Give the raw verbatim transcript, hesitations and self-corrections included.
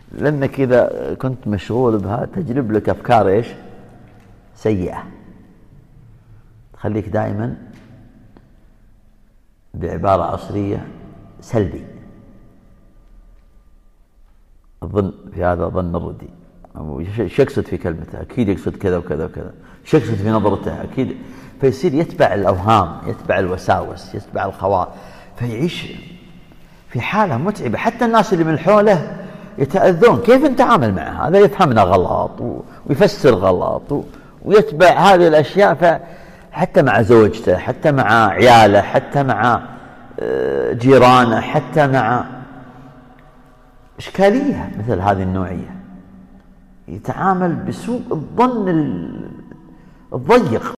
لأنك إذا كنت مشغول بها تجلب لك أفكار إيش؟ سيئة. تخليك دائما بعبارة عصرية سلبي. الظن في هذا ظن الردي. ايش يقصد في كلمته؟ أكيد يقصد كذا وكذا وكذا. ايش يقصد في نظرته؟ أكيد. فيصير يتبع الأوهام، يتبع الوساوس، يتبع الخواطر، فيعيش في حالة متعبة. حتى الناس اللي من حوله يتأذون. كيف نتعامل معه؟ هذا يفهمنا غلط ويفسر غلط ويتبع هذه الأشياء. حتى مع زوجته، حتى مع عياله، حتى مع جيرانه، حتى مع إشكالية مثل هذه النوعية، يتعامل بسوء الظن الضيق.